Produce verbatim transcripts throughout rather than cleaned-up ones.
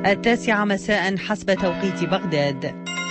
التاسعة مساء حسب توقيت بغداد.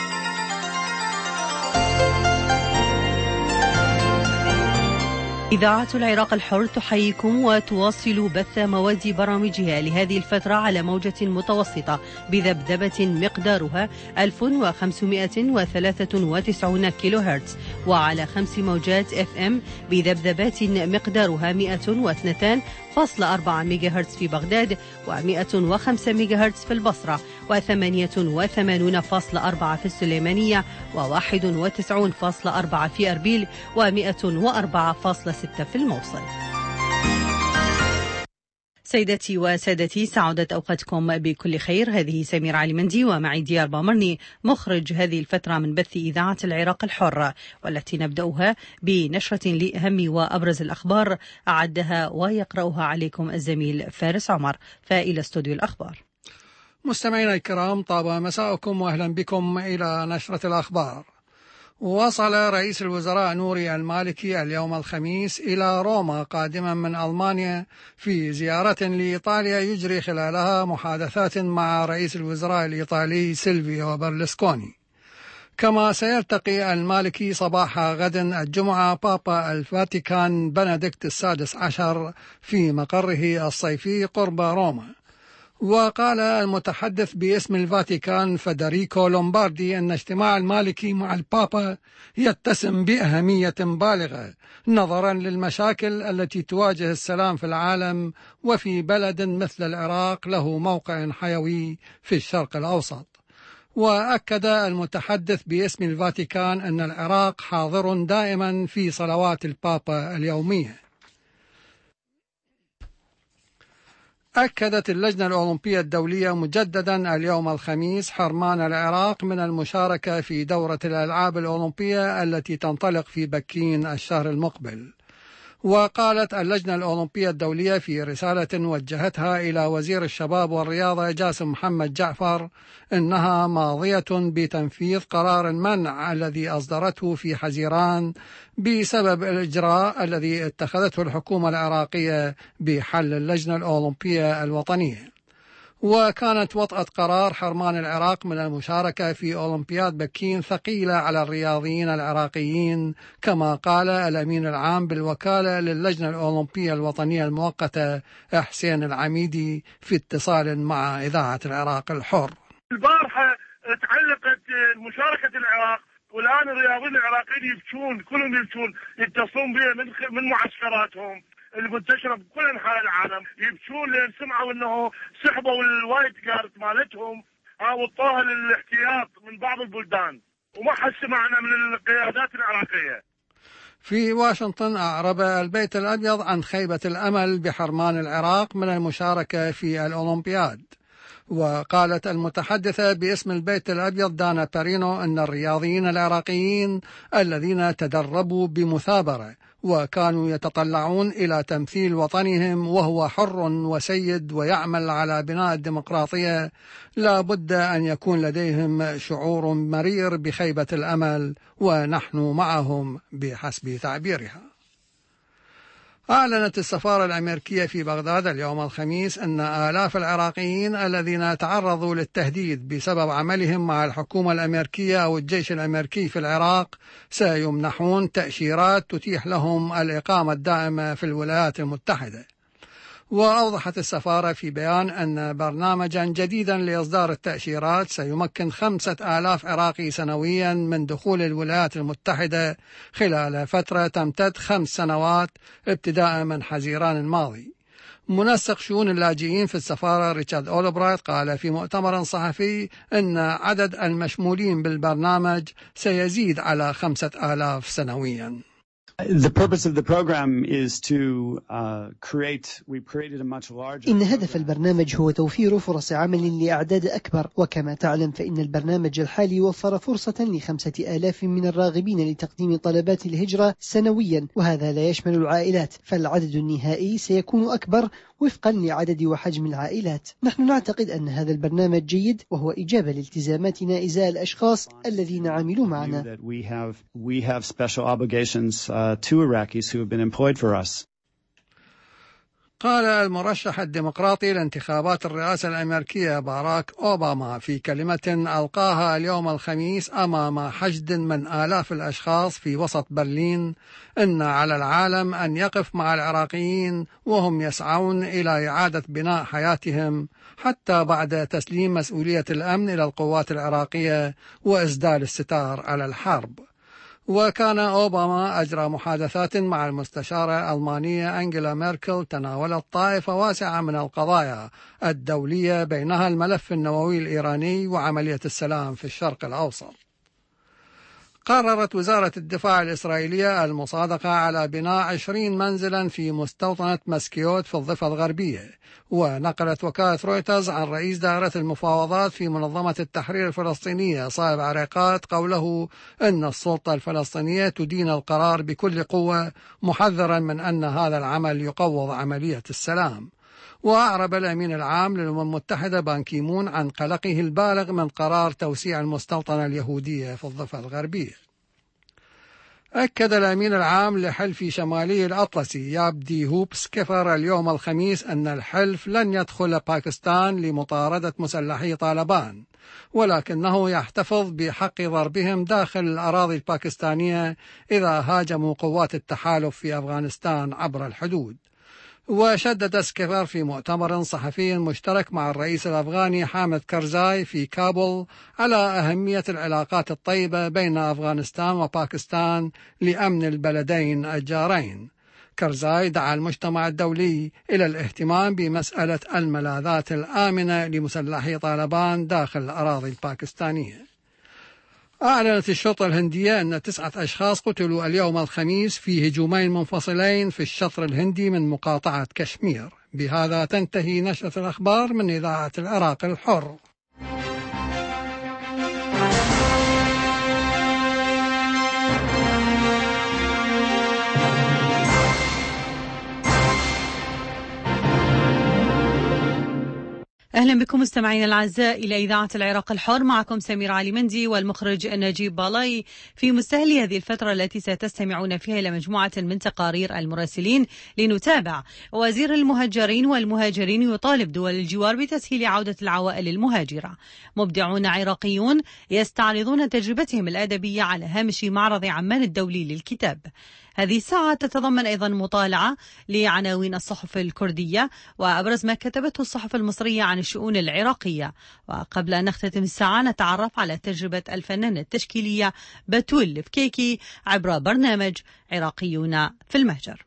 إذاعة العراق الحر تحييكم وتواصل بث مواد برامجها لهذه الفترة على موجة متوسطة بذبذبة مقدارها ألف وخمسمائة وثلاثة وتسعين كيلو هرتز، وعلى خمس موجات اف ام بذبذبات مقدارها مئة واثنين فاصلة أربعة ميجا هرتز في بغداد، ومئة وخمسة ميجا هرتز في البصرة، وثمانية وثمانين فاصلة أربعة في السليمانية، وواحد وتسعين فاصلة أربعة في أربيل، ومئة وأربعة فاصلة ستة في الموصل. سيداتي وسادتي، سعادت أوقاتكم بكل خير. هذه سمير علي مندي ومعي ديار بامرني مخرج هذه الفترة من بث إذاعة العراق الحر، والتي نبدأها بنشرة لأهم وأبرز الأخبار أعدها ويقرأها عليكم الزميل فارس عمر. فإلى استوديو الأخبار. مستمعينا الكرام، طاب مساءكم وأهلا بكم إلى نشرة الأخبار. وصل رئيس الوزراء نوري المالكي اليوم الخميس إلى روما قادما من ألمانيا في زيارة لإيطاليا يجري خلالها محادثات مع رئيس الوزراء الإيطالي سيلفيو برلسكوني. كما سيلتقي المالكي صباح غد الجمعة بابا الفاتيكان بنديكت السادس عشر في مقره الصيفي قرب روما. وقال المتحدث باسم الفاتيكان فدريكو لومباردي أن اجتماع المالكي مع البابا يتسم بأهمية بالغة نظرا للمشاكل التي تواجه السلام في العالم وفي بلد مثل العراق له موقع حيوي في الشرق الأوسط. وأكد المتحدث باسم الفاتيكان أن العراق حاضر دائما في صلوات البابا اليومية. أكدت اللجنة الأولمبية الدولية مجددا اليوم الخميس حرمان العراق من المشاركة في دورة الألعاب الأولمبية التي تنطلق في بكين الشهر المقبل. وقالت اللجنة الأولمبية الدولية في رسالة وجهتها إلى وزير الشباب والرياضة جاسم محمد جعفر إنها ماضية بتنفيذ قرار المنع الذي أصدرته في حزيران بسبب الإجراء الذي اتخذته الحكومة العراقية بحل اللجنة الأولمبية الوطنية. وكانت وطأة قرار حرمان العراق من المشاركة في أولمبياد بكين ثقيلة على الرياضيين العراقيين، كما قال الأمين العام بالوكالة للجنة الأولمبية الوطنية المؤقتة حسين العميدي في اتصال مع إذاعة العراق الحر. البارحة تعلقت مشاركة العراق، والآن الرياضيين العراقيين يبكون، كلهم يبكون، يتصلون بها من من معسكراتهم المنتشرة بكل أنحاء العالم، يبكون لأن سمعوا أنه سحبوا الوايت كارت مالتهم أو الطاهر للاحتياط من بعض البلدان، وما حد سمعنا من القيادات العراقية. في واشنطن أعرب البيت الأبيض عن خيبة الأمل بحرمان العراق من المشاركة في الأولمبياد. وقالت المتحدثة باسم البيت الأبيض دانا بارينو أن الرياضيين العراقيين الذين تدربوا بمثابرة وكانوا يتطلعون إلى تمثيل وطنهم وهو حر وسيد ويعمل على بناء الديمقراطية لا بد أن يكون لديهم شعور مرير بخيبة الأمل، ونحن معهم بحسب تعبيرها. أعلنت السفارة الأمريكية في بغداد اليوم الخميس أن آلاف العراقيين الذين تعرضوا للتهديد بسبب عملهم مع الحكومة الأمريكية أو الجيش الأمريكي في العراق سيمنحون تأشيرات تتيح لهم الإقامة الدائمة في الولايات المتحدة. وأوضحت السفارة في بيان أن برنامجا جديدا لإصدار التأشيرات سيمكن خمسة آلاف عراقي سنويا من دخول الولايات المتحدة خلال فترة تمتد خمس سنوات ابتداء من حزيران الماضي. منسق شؤون اللاجئين في السفارة ريتشارد أولبرايت قال في مؤتمر صحفي أن عدد المشمولين بالبرنامج سيزيد على خمسة آلاف سنويا. The purpose of the program is to uh, create, we've created a much larger. إن هدف البرنامج هو توفير فرص عمل لأعداد أكبر، وكما تعلم فإن البرنامج الحالي وفر فرصة لخمسة آلاف من الراغبين لتقديم طلبات الهجرة سنويا، وهذا لا يشمل العائلات، فالعدد النهائي سيكون أكبر وفقا لعدد وحجم العائلات. نحن نعتقد أن هذا البرنامج جيد وهو إجابة لالتزاماتنا إزاء الأشخاص الذين عملوا معنا. We have, we have special obligations uh, to Iraqis who have been employed for us. قال المرشح الديمقراطي لانتخابات الرئاسة الأمريكية باراك أوباما في كلمة ألقاها اليوم الخميس أمام حشد من آلاف الأشخاص في وسط برلين إن على العالم أن يقف مع العراقيين وهم يسعون إلى إعادة بناء حياتهم حتى بعد تسليم مسؤولية الأمن إلى القوات العراقية وإسدال الستار على الحرب. وكان أوباما أجرى محادثات مع المستشارة الألمانية أنجيلا ميركل تناولت طائفة واسعة من القضايا الدولية بينها الملف النووي الإيراني وعملية السلام في الشرق الأوسط. قررت وزارة الدفاع الإسرائيلية المصادقة على بناء عشرين منزلا في مستوطنة مسكيوت في الضفة الغربية. ونقلت وكالة رويترز عن رئيس دائرة المفاوضات في منظمة التحرير الفلسطينية صايب عريقات قوله أن السلطة الفلسطينية تدين القرار بكل قوة، محذرا من أن هذا العمل يقوض عملية السلام. وأعرب الأمين العام للأمم المتحدة بان كيمون عن قلقه البالغ من قرار توسيع المستوطنة اليهودية في الضفة الغربية. أكد الأمين العام لحلف شمالي الأطلسي يابدي هوب سكيفر اليوم الخميس أن الحلف لن يدخل باكستان لمطاردة مسلحي طالبان، ولكنه يحتفظ بحق ضربهم داخل الأراضي الباكستانية إذا هاجموا قوات التحالف في أفغانستان عبر الحدود. وشدد سكيفر في مؤتمر صحفي مشترك مع الرئيس الأفغاني حامد كرزاي في كابول على أهمية العلاقات الطيبة بين أفغانستان وباكستان لأمن البلدين الجارين. كرزاي دعا المجتمع الدولي إلى الاهتمام بمسألة الملاذات الآمنة لمسلحي طالبان داخل الأراضي الباكستانية. أعلنت الشرطة الهندية أن تسعة أشخاص قتلوا اليوم الخميس في هجومين منفصلين في الشطر الهندي من مقاطعة كشمير. بهذا تنتهي نشرة الأخبار من إذاعة العراق الحر. أهلا بكم مستمعينا الأعزاء إلى إذاعة العراق الحر، معكم سمير علي مندي والمخرج نجيب بالاي في مستهل هذه الفترة التي ستستمعون فيها إلى مجموعة من تقارير المراسلين. لنتابع وزير المهجرين والمهاجرين يطالب دول الجوار بتسهيل عودة العوائل المهاجرة. مبدعون عراقيون يستعرضون تجربتهم الأدبية على هامش معرض عمان الدولي للكتاب. هذه الساعة تتضمن أيضا مطالعة لعناوين الصحف الكردية وأبرز ما كتبته الصحف المصرية عن الشؤون العراقية. وقبل أن نختتم الساعة نتعرف على تجربة الفنانة التشكيلية بتول الفكيكي عبر برنامج عراقيون في المهجر.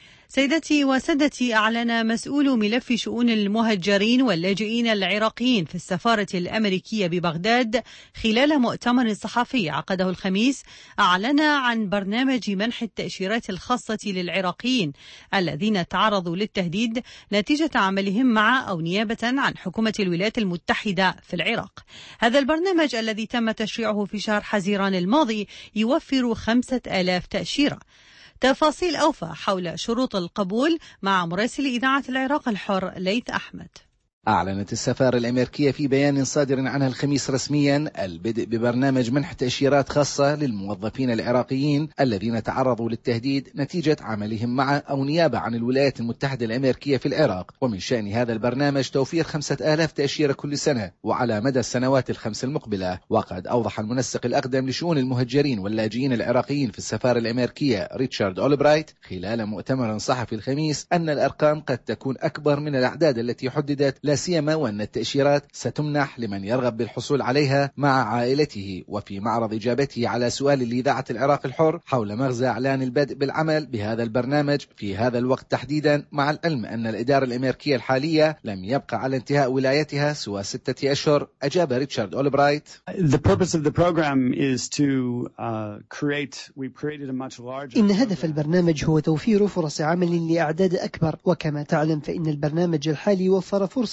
سيدتي وسادتي، أعلن مسؤول ملف شؤون المهجرين واللاجئين العراقيين في السفارة الأمريكية ببغداد خلال مؤتمر صحفي عقده الخميس، أعلن عن برنامج منح التأشيرات الخاصة للعراقيين الذين تعرضوا للتهديد نتيجة عملهم مع أو نيابة عن حكومة الولايات المتحدة في العراق. هذا البرنامج الذي تم تشريعه في شهر حزيران الماضي يوفر خمسة آلاف تأشيرة. تفاصيل أوفى حول شروط القبول مع مراسل إذاعة العراق الحر ليث أحمد. أعلنت السفارة الأمريكية في بيان صادر عنها الخميس رسميا البدء ببرنامج منح تأشيرات خاصة للموظفين العراقيين الذين تعرضوا للتهديد نتيجة عملهم مع أو نيابة عن الولايات المتحدة الأمريكية في العراق. ومن شأن هذا البرنامج توفير خمسة آلاف تأشيرة كل سنة وعلى مدى السنوات الخمس المقبلة. وقد أوضح المنسق الأقدم لشؤون المهجرين واللاجئين العراقيين في السفارة الأمريكية ريتشارد أولبرايت خلال مؤتمر صحفي الخميس أن الأرقام قد تكون أكبر من الأعداد التي حددت، لا سيما وأن التأشيرات ستمنح لمن يرغب بالحصول عليها مع عائلته. وفي معرض إجابته على سؤال لإذاعة العراق الحر حول مغزى إعلان البدء بالعمل بهذا البرنامج في هذا الوقت تحديدا، مع العلم أن الإدارة الأمريكية الحالية لم يبقى على انتهاء ولايتها سوى ستة أشهر، أجاب ريتشارد أولبرايت: The purpose of the program is to uh, create we created a much larger إن هدف البرنامج هو توفير فرص عمل لأعداد أكبر، وكما تعلم فإن البرنامج الحالي وفر فرصة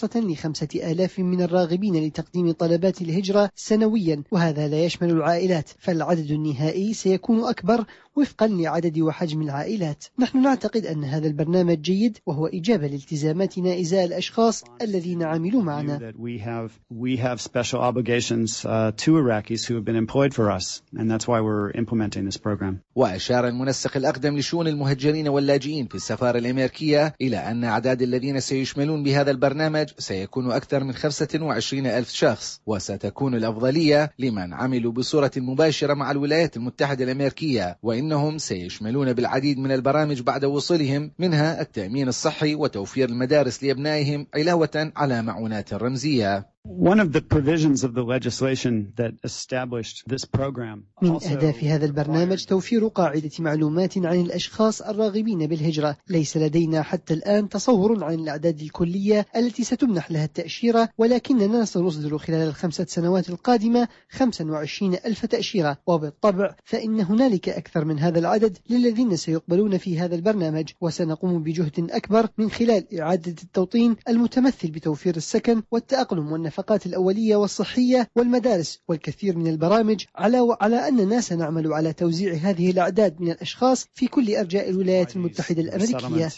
فرصة لخمسة آلاف من الراغبين لتقديم طلبات الهجرة سنويا، وهذا لا يشمل العائلات، فالعدد النهائي سيكون أكبر وفقا لعدد وحجم العائلات. نحن نعتقد أن هذا البرنامج جيد وهو إجابة لالتزاماتنا إزاء الأشخاص الذين عملوا معنا. We have special obligations uh, to Iraqis who have been employed for us, and that's why we're implementing this program. وأشار المنسق الأقدم لشؤون المهجرين واللاجئين في السفارة الأمريكية إلى أن أعداد الذين سيشملون بهذا البرنامج سيكون أكثر من خمسة وعشرين ألف شخص، وستكون الأفضلية لمن عملوا بصورة مباشرة مع الولايات المتحدة الأمريكية، وإنهم سيشملون بالعديد من البرامج بعد وصولهم، منها التأمين الصحي وتوفير المدارس لأبنائهم علاوة على معونات رمزية. One of the provisions of the legislation that established this program. من أهداف هذا البرنامج توفير قاعدة معلومات عن الأشخاص الراغبين بالهجرة. ليس لدينا حتى الآن تصور عن الأعداد الكلية التي ستمنح لها التأشيرة، ولكننا سنصدر خلال الخمسة سنوات القادمة خمسة وعشرين ألف تأشيرة، وبالطبع فإن هنالك أكثر من هذا العدد للذين سيقبلون في هذا البرنامج، وسنقوم بجهد أكبر من خلال إعادة التوطين المتمثل بتوفير السكن والتأقلم والنفقات النفقات الأولية والصحية والمدارس والكثير من البرامج، على على أننا سنعمل على توزيع هذه الأعداد من الأشخاص في كل أرجاء الولايات المتحدة الأمريكية.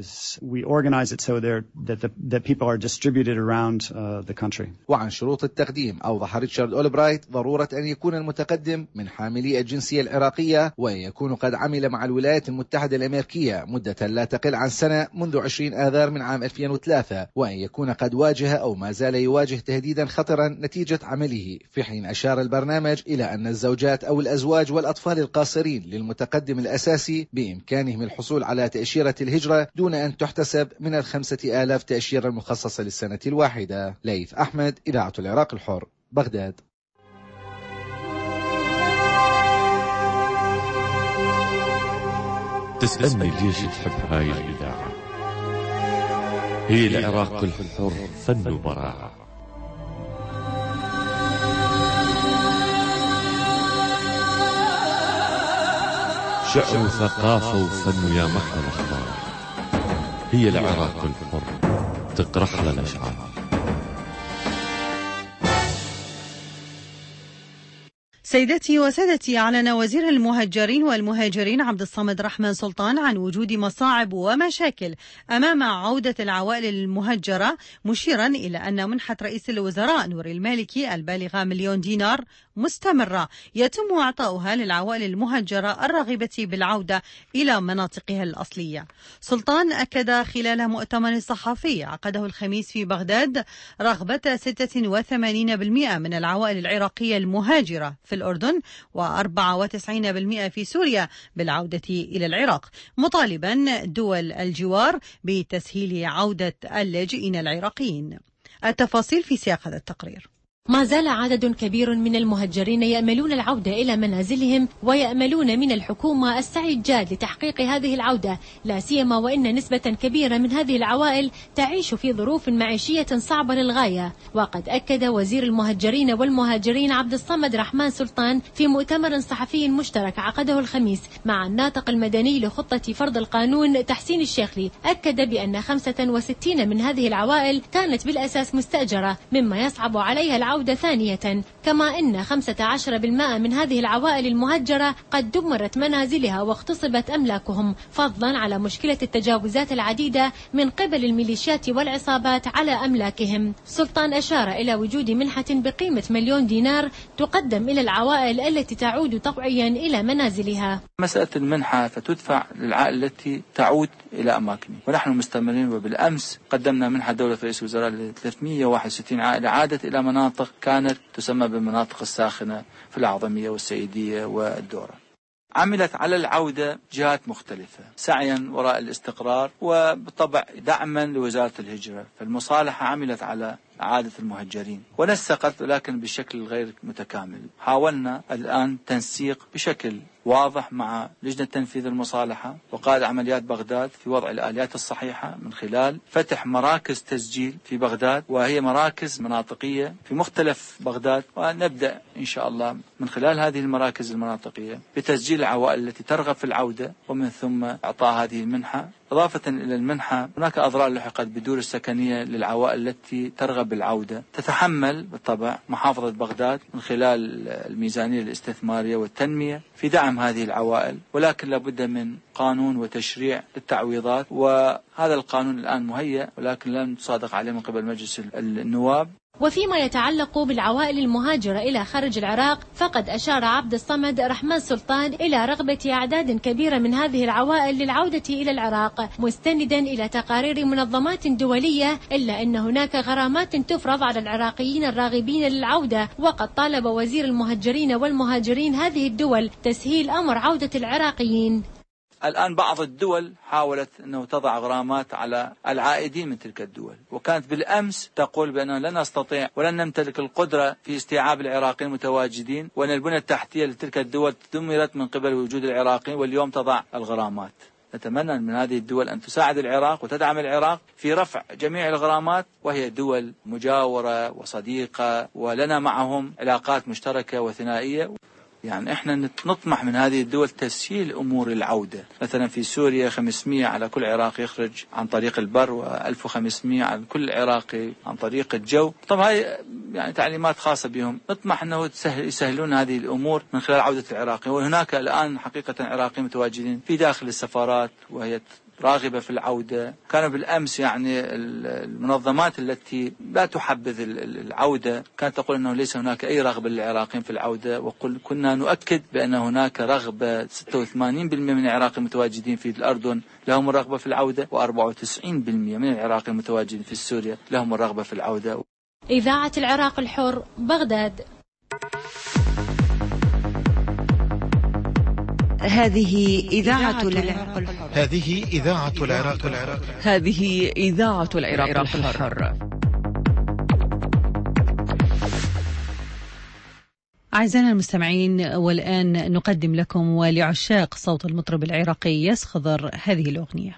وعن شروط التقديم أوضح ريتشارد أولبرايت ضرورة أن يكون المتقدم من حاملي الجنسية العراقية، وأن يكون قد عمل مع الولايات المتحدة الأمريكية مدة لا تقل عن سنة منذ عشرين آذار من عام ألفين وثلاثة، وأن يكون قد واجه أو ما زال يواجه تهديدا خطرا نتيجة عمله. في حين أشار البرنامج إلى أن الزوجات أو الأزواج والأطفال القاصرين للمتقدم الأساسي بإمكانهم الحصول على تأشيرة الهجرة دون أن تحتسب من الخمسة آلاف تأشيرة المخصصة للسنة الواحدة. ليث أحمد، إذاعة العراق الحر، بغداد. تسألني ليش تحب هاي الإذاعة؟ هي العراق الحر فن وبراعة. شعر وثقافة وفن يا محلى الأخبار. هي العراق الحر تقرح لنا الأشعار. سيدتي وسادتي، أعلن وزير المهجرين والمهاجرين عبد الصمد رحمن سلطان عن وجود مصاعب ومشاكل أمام عودة العوائل المهجرة، مشيرا إلى أن منحة رئيس الوزراء نوري المالكي البالغة مليون دينار مستمرة يتم إعطاؤها للعوائل المهجرة الراغبة بالعودة إلى مناطقها الأصلية. سلطان أكد خلال مؤتمر صحفي عقده الخميس في بغداد رغبة ستة وثمانين بالمئة من العوائل العراقية المهاجرة في الأردن وأربعة وتسعين بالمئة في سوريا بالعودة إلى العراق، مطالبا دول الجوار بتسهيل عودة اللاجئين العراقيين. التفاصيل في سياق هذا التقرير. ما زال عدد كبير من المهجرين يأملون العودة إلى منازلهم، ويأملون من الحكومة السعي الجاد لتحقيق هذه العودة، لا سيما وإن نسبة كبيرة من هذه العوائل تعيش في ظروف معيشية صعبة للغاية. وقد أكد وزير المهجرين والمهاجرين عبد الصمد رحمن سلطان في مؤتمر صحفي مشترك عقده الخميس مع الناطق المدني لخطة فرض القانون تحسين الشيخلي، أكد بأن خمسة وستين من هذه العوائل كانت بالأساس مستأجرة مما يصعب عليها العودة ثانية، كما إن خمسة عشر بالمئة من هذه العوائل المهجرة قد دمرت منازلها واغتصبت أملاكهم، فضلا على مشكلة التجاوزات العديدة من قبل الميليشيات والعصابات على أملاكهم. سلطان أشار إلى وجود منحة بقيمة مليون دينار تقدم إلى العوائل التي تعود طوعيا إلى منازلها. مسألة المنحة فتدفع للعائلة التي تعود إلى أماكنها، ونحن مستمرين. وبالأمس قدمنا منحة دولة رئيس الوزراء ل ثلاثمئة وواحد وستين عائلة عادت إلى مناطق كانت تسمى بالمناطق الساخنة في الأعظمية والسيدية والدورة. عملت على العودة جهات مختلفة سعيا وراء الاستقرار، وبالطبع دعما لوزارة الهجرة، فالمصالحة عملت على إعادة المهجرين ونسقت، ولكن بشكل غير متكامل. حاولنا الآن تنسيق بشكل واضح مع لجنة تنفيذ المصالحة وقائد عمليات بغداد في وضع الآليات الصحيحة من خلال فتح مراكز تسجيل في بغداد، وهي مراكز مناطقية في مختلف بغداد، ونبدأ إن شاء الله من خلال هذه المراكز المناطقية بتسجيل العوائل التي ترغب في العودة، ومن ثم إعطاء هذه المنحة إضافة إلى المنحة هناك أضرار لحقت بالدور السكنية للعوائل التي ترغب بالعودة، تتحمل بالطبع محافظة بغداد من خلال الميزانية الاستثمارية والتنمية في دعم هذه العوائل، ولكن لابد من قانون وتشريع للتعويضات، وهذا القانون الآن مهيأ ولكن لم تصادق عليه من قبل مجلس النواب. وفيما يتعلق بالعوائل المهاجرة إلى خارج العراق، فقد أشار عبد الصمد رحمن سلطان إلى رغبة أعداد كبيرة من هذه العوائل للعودة إلى العراق، مستندا إلى تقارير منظمات دولية، إلا أن هناك غرامات تفرض على العراقيين الراغبين للعودة. وقد طالب وزير المهجرين والمهاجرين هذه الدول تسهيل أمر عودة العراقيين. الآن بعض الدول حاولت أنه تضع غرامات على العائدين من تلك الدول، وكانت بالأمس تقول بأننا لن نستطيع ولن نمتلك القدرة في استيعاب العراقيين المتواجدين، وأن البنية التحتية لتلك الدول دمرت من قبل وجود العراقيين، واليوم تضع الغرامات. نتمنى من هذه الدول أن تساعد العراق وتدعم العراق في رفع جميع الغرامات، وهي دول مجاورة وصديقة ولنا معهم علاقات مشتركة وثنائية. يعني احنا نطمح من هذه الدول تسهيل امور العوده، مثلا في سوريا خمسمئة على كل عراقي يخرج عن طريق البر، وألف وخمسمئة على كل عراقي عن طريق الجو. طبعا هاي يعني تعليمات خاصه بهم، نطمح انه يسهلون هذه الامور من خلال عوده العراقيين. وهناك الان حقيقه عراقيين متواجدين في داخل السفارات وهي راغبة في العودة. كانوا بالأمس يعني المنظمات التي لا تحبذ العودة كانت تقول أنه ليس هناك أي رغبة للعراقيين في العودة، وكنا نؤكد بأن هناك رغبة. ستة وثمانين بالمئة من العراقيين المتواجدين في الأردن لهم الرغبة في العودة، وأربعة وتسعين بالمئة من العراقيين المتواجدين في سوريا لهم الرغبة في العودة. إذاعة العراق الحر، بغداد. هذه إذاعة العراق الحر. هذه إذاعة العراق الحر. هذه إذاعة العراق الحر. أعزائنا المستمعين، والآن نقدم لكم ولعشاق صوت المطرب العراقي ياس خضر هذه الأغنية.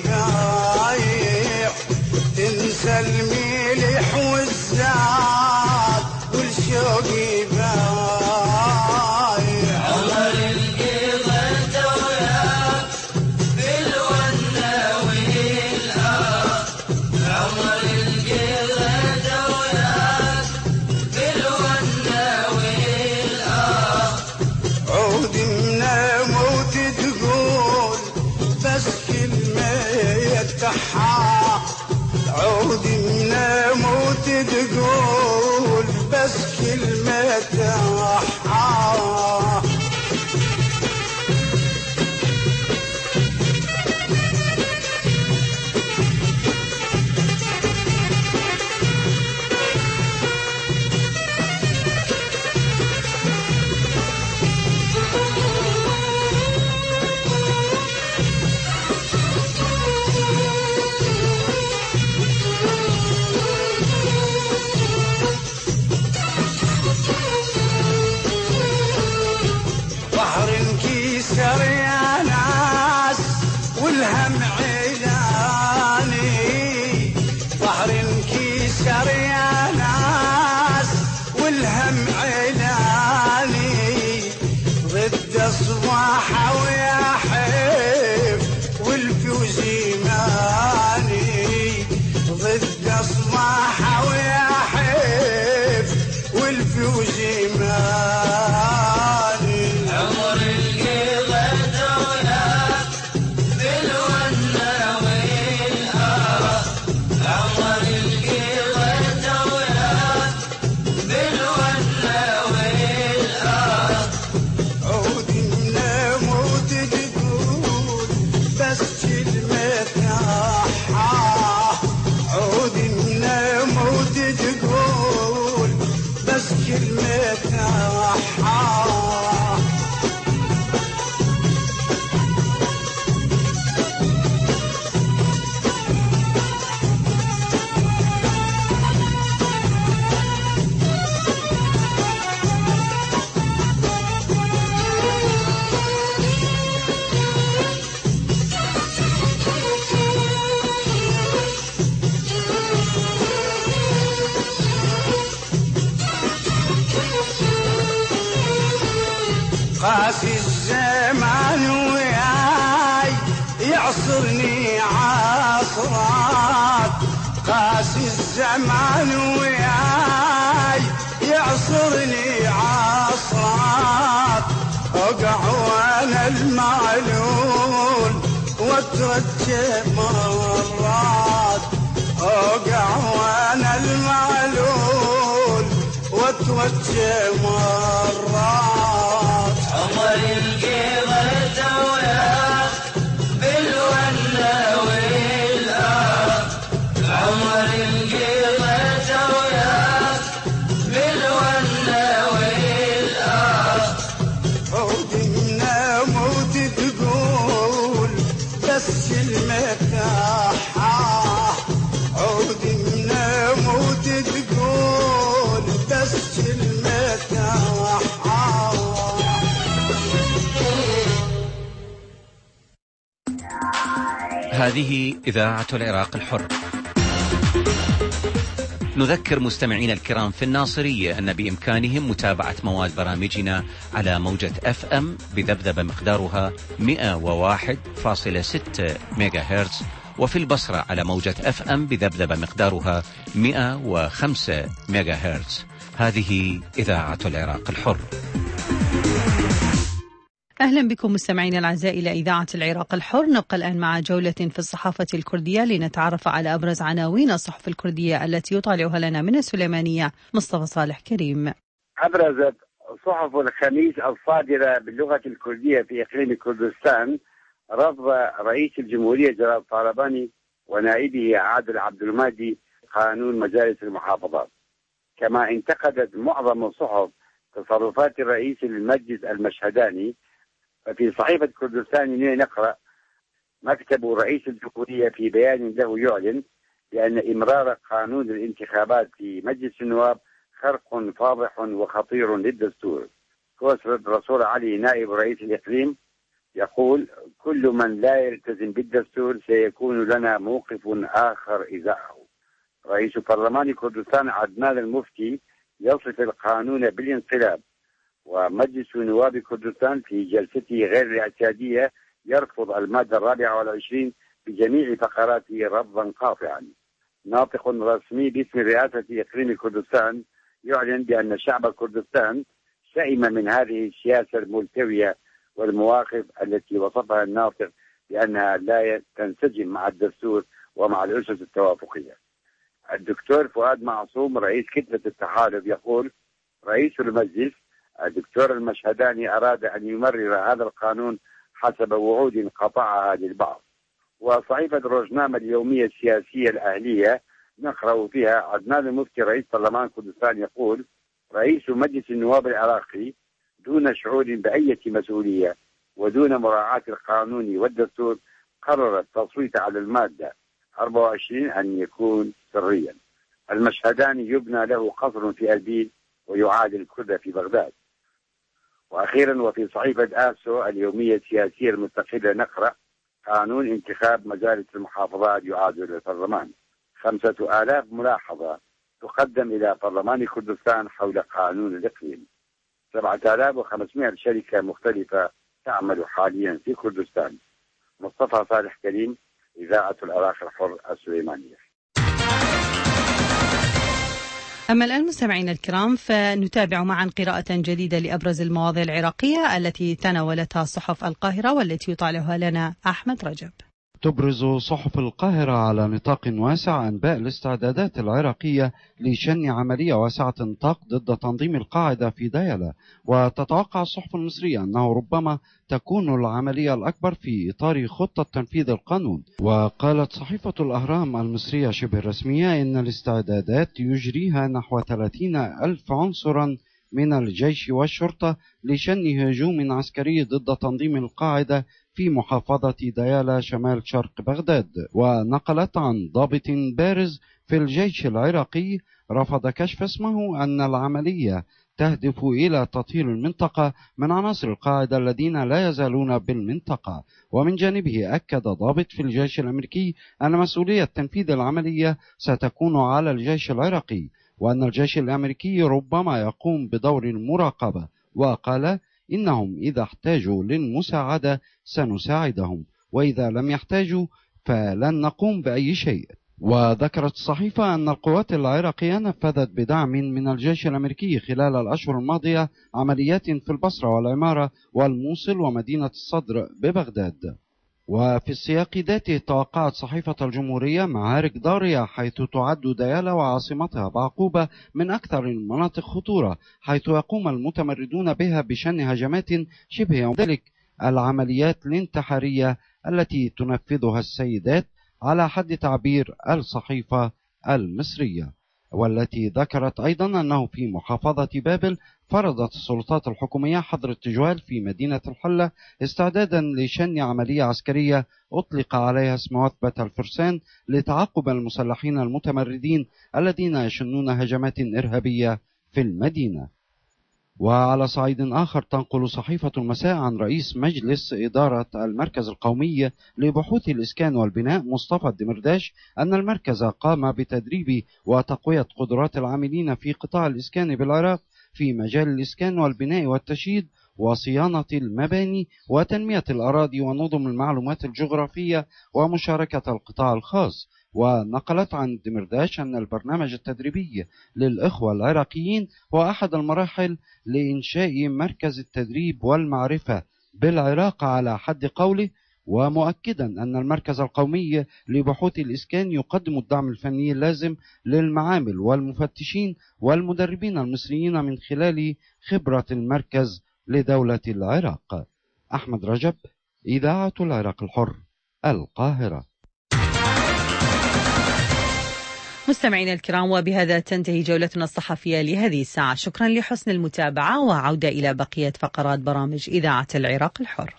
تنسى الملح والزاد المتاحة. بحر انكسر يا ناس والهم عيلاني، بحر انكسر يا ناس والهم عيلاني، ضد صباحه ويا حيف والفوز ماني، ضد صباحه ويا حيف والفوز ماني. قاسي الزمان وياي يعصرني عصرات، قاسي الزمان وياي يعصرني عصرات، اقع وانا المعلول واترجى مرات، اقع وانا المعلول واتوجه مرات. عمر القيضة ويا بالولا والآب، عمر القيضة ويا بالولا والآب، عودنا موت تقول بس المتاحة، عودنا موت تقول بس المتاحة. هذه إذاعة العراق الحر. نذكر مستمعين الكرام في الناصرية أن بإمكانهم متابعة مواد برامجنا على موجة أف أم بذبذبة مقدارها مئة وواحد فاصلة ستة ميجا هرتز، وفي البصرة على موجة أف أم بذبذبة مقدارها مئة وخمسة ميجا هرتز. هذه إذاعة العراق الحر. أهلا بكم مستمعين الأعزاء إلى إذاعة العراق الحر. نبقى الآن مع جولة في الصحافة الكردية لنتعرف على أبرز عناوين الصحف الكردية التي يطالعها لنا من السليمانية مصطفى صالح كريم. أبرزت صحف الخميس الصادرة باللغة الكردية في إقليم كردستان رفض رئيس الجمهورية جلال طالباني ونائبه عادل عبد المهدي قانون مجالس المحافظات. كما انتقدت معظم الصحف تصرفات الرئيس المجلس المشهداني. ففي صحيفة كردستان نقرأ: مكتب رئيس الجمهورية في بيان له يعلن بأن إمرار قانون الانتخابات في مجلس النواب خرق فاضح وخطير للدستور. كوسرة رسول علي نائب رئيس الإقليم يقول: كل من لا يلتزم بالدستور سيكون لنا موقف آخر إزاءه. رئيس برلمان كردستان عدنان المفتي يصف القانون بالانقلاب. ومجلس نواب كردستان في جلسته غير الاعتيادية يرفض المادة الرابعة والعشرين بجميع فقراته رفضا قاطعا. ناطق رسمي باسم رئاسة إقليم كردستان يعلن بأن شعب كردستان سئم من هذه السياسة الملتوية والمواقف التي وصفها الناطق بأنها لا تنسجم مع الدستور ومع الأسس التوافقية. الدكتور فؤاد معصوم رئيس كتلة التحالف يقول: رئيس المجلس الدكتور المشهداني أراد أن يمرر هذا القانون حسب وعود قطعها للبعض. وصحيفة روزنامة اليومية السياسية الأهلية نقرأ فيها عدنان المفتي رئيس برلمان كردستان يقول: رئيس مجلس النواب العراقي دون شعور بأي مسؤولية ودون مراعاة القانون والدستور قرر التصويت على المادة أربعة وعشرين أن يكون سريا. المشهداني يبنى له قصر في أربيل ويعاد الكرد في بغداد. وأخيرا وفي صحيفة آسو اليومية السياسية المستقلة نقرأ: قانون انتخاب مجالس المحافظات يعاد للبرلمان. خمسة آلاف ملاحظة تقدم إلى برلمان كردستان حول قانون الإقليم. سبعة آلاف وخمسمائة شركة مختلفة تعمل حاليا في كردستان. مصطفى صالح كريم، إذاعة العراق الحر السليمانية. أما الآن مستمعينا الكرام فنتابع معا قراءة جديدة لأبرز المواضيع العراقية التي تناولتها صحف القاهرة والتي يطالعها لنا أحمد رجب. تبرز صحف القاهرة على نطاق واسع أنباء الاستعدادات العراقية لشن عملية واسعة النطاق ضد تنظيم القاعدة في ديالى، وتتوقع الصحف المصرية أنه ربما تكون العملية الأكبر في إطار خطة تنفيذ القانون. وقالت صحيفة الأهرام المصرية شبه الرسمية إن الاستعدادات يجريها نحو ثلاثين ألف عنصرا من الجيش والشرطة لشن هجوم عسكري ضد تنظيم القاعدة في محافظة ديالى شمال شرق بغداد. ونقلت عن ضابط بارز في الجيش العراقي رفض كشف اسمه أن العملية تهدف إلى تطهير المنطقة من عناصر القاعدة الذين لا يزالون بالمنطقة. ومن جانبه أكد ضابط في الجيش الأمريكي أن مسؤولية تنفيذ العملية ستكون على الجيش العراقي، وأن الجيش الأمريكي ربما يقوم بدور المراقبة. وقال: إنهم إذا احتاجوا للمساعدة سنساعدهم، وإذا لم يحتاجوا فلن نقوم بأي شيء. وذكرت الصحيفة أن القوات العراقية نفذت بدعم من الجيش الأمريكي خلال الأشهر الماضية عمليات في البصرة والعمارة والموصل ومدينة الصدر ببغداد. وفي السياق ذاته توقعت صحيفة الجمهورية معارك ضارية، حيث تعد ديالى وعاصمتها بعقوبة من أكثر المناطق خطورة، حيث يقوم المتمردون بها بشن هجمات شبه يوم ذلك العمليات الانتحارية التي تنفذها السيدات على حد تعبير الصحيفة المصرية. والتي ذكرت أيضا أنه في محافظة بابل فرضت السلطات الحكومية حظر التجوال في مدينة الحلة استعدادا لشن عملية عسكرية أطلق عليها اسم وثبة الفرسان لتعقب المسلحين المتمردين الذين يشنون هجمات إرهابية في المدينة. وعلى صعيد آخر تنقل صحيفة المساء عن رئيس مجلس إدارة المركز القومي لبحوث الإسكان والبناء مصطفى الدمرداش أن المركز قام بتدريب وتقوية قدرات العاملين في قطاع الإسكان بالعراق في مجال الإسكان والبناء والتشييد وصيانة المباني وتنمية الأراضي ونظم المعلومات الجغرافية ومشاركة القطاع الخاص. ونقلت عن دمرداش أن البرنامج التدريبي للإخوة العراقيين هو أحد المراحل لإنشاء مركز التدريب والمعرفة بالعراق على حد قوله، ومؤكدا أن المركز القومي لبحوث الإسكان يقدم الدعم الفني اللازم للمعامل والمفتشين والمدربين المصريين من خلال خبرة المركز لدولة العراق. أحمد رجب، إذاعة العراق الحر، القاهرة. مستمعينا الكرام، وبهذا تنتهي جولتنا الصحفية لهذه الساعة. شكرا لحسن المتابعة، وعودة إلى بقية فقرات برامج إذاعة العراق الحر.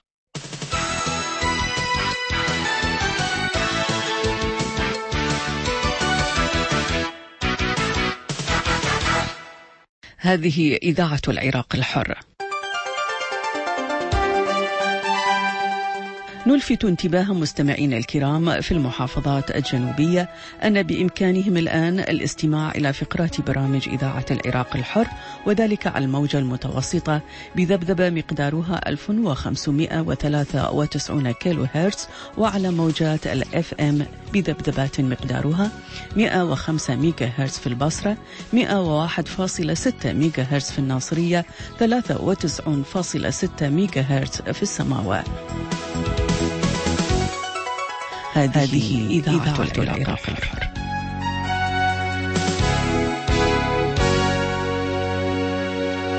هذه إذاعة العراق الحر. نلفت انتباه مستمعينا الكرام في المحافظات الجنوبية أن بإمكانهم الآن الاستماع إلى فقرات برامج إذاعة العراق الحر، وذلك على الموجة المتوسطة بذبذبة مقدارها ألف وخمسمائة وثلاثة وتسعين كيلو هرتز، وعلى موجات الأف أم بذبذبات مقدارها مئة وخمسة ميجا هرتز في البصرة، مئة وواحد فاصلة ستة ميجا هرتز في الناصرية، ثلاثة وتسعين فاصلة ستة ميجا هرتز في السماوة. هذه إذاعة العراق الحر.